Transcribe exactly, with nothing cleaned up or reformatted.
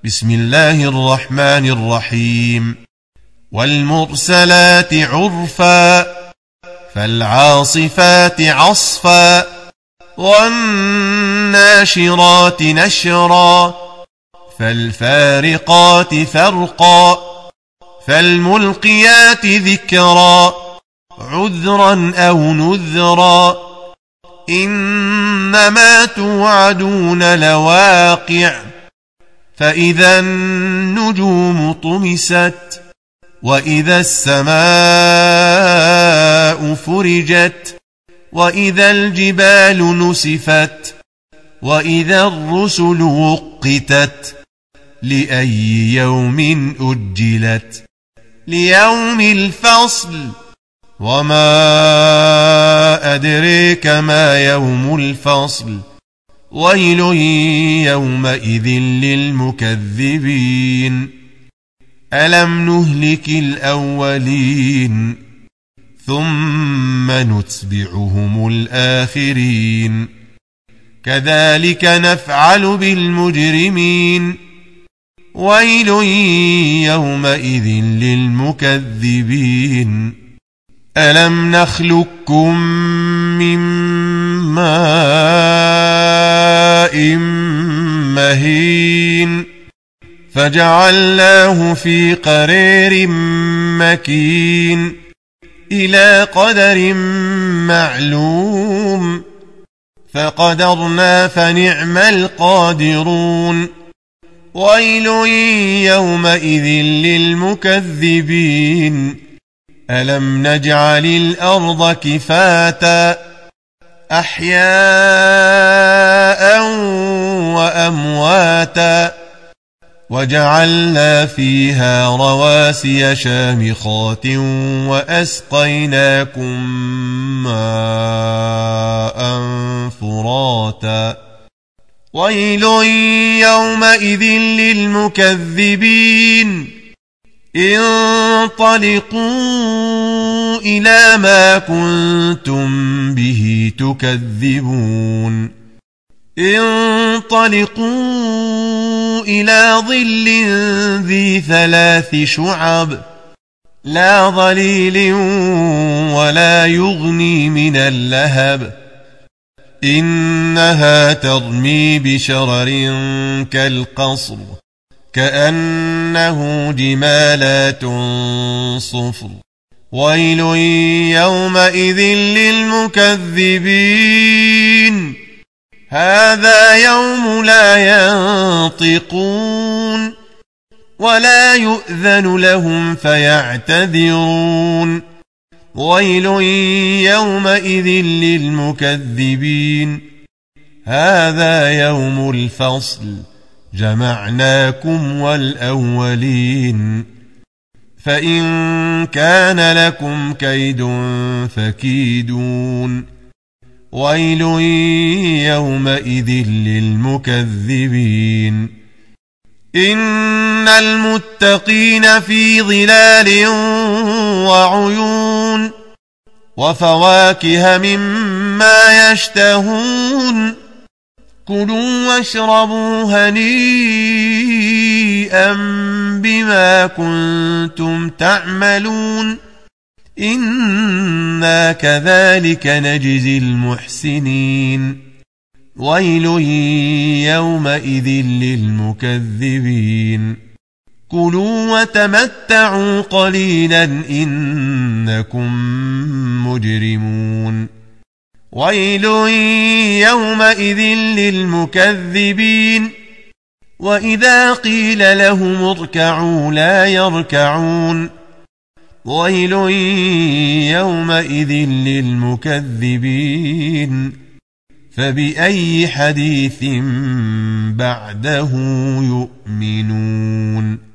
بسم الله الرحمن الرحيم والمرسلات عرفا فالعاصفات عصفا والناشرات نشرا فالفارقات فرقا فالملقيات ذكرا عذرا أو نذرا إنما توعدون لواقع فإذا النجوم طمست وإذا السماء فرجت وإذا الجبال نسفت وإذا الرسل وقتت لأي يوم أجلت ليوم الفصل وما أدريك ما يوم الفصل ويل يومئذ للمكذبين ألم نهلك الأولين ثم نتبعهم الآخرين كذلك نفعل بالمجرمين ويل يومئذ للمكذبين ألم نخلقكم من ماء مهين فجعلناه في قرير مكين إلى قدر معلوم فقدرنا فنعم القادرون ويل يومئذ للمكذبين ألم نجعل الأرض كفاتا أحياء وأمواتا وجعلنا فيها رواسي شامخات وأسقيناكم ماء فراتا ويل يومئذ للمكذبين انطلقوا إلى ما كنتم به تكذبون انطلقوا إلى ظل ذي ثلاث شعب لا ظليل ولا يغني من اللهب إنها ترمي بشرر كالقصر كأنه جمالات صفر ويل يومئذ للمكذبين هذا يوم لا ينطقون ولا يؤذن لهم فيعتذرون ويل يومئذ للمكذبين هذا يوم الفصل جمعناكم والأولين فإن كان لكم كيد فكيدون ويل يومئذ للمكذبين إن المتقين في ظلال وعيون وفواكه مما يشتهون كلوا واشربوا هنيئا بما كنتم تعملون إنا كذلك نجزي المحسنين ويل يومئذ للمكذبين كلوا وتمتعوا قليلا إنكم مجرمون ويل يومئذ للمكذبين وإذا قيل لهم اركعوا لا يركعون ويل يومئذ للمكذبين فبأي حديث بعده يؤمنون.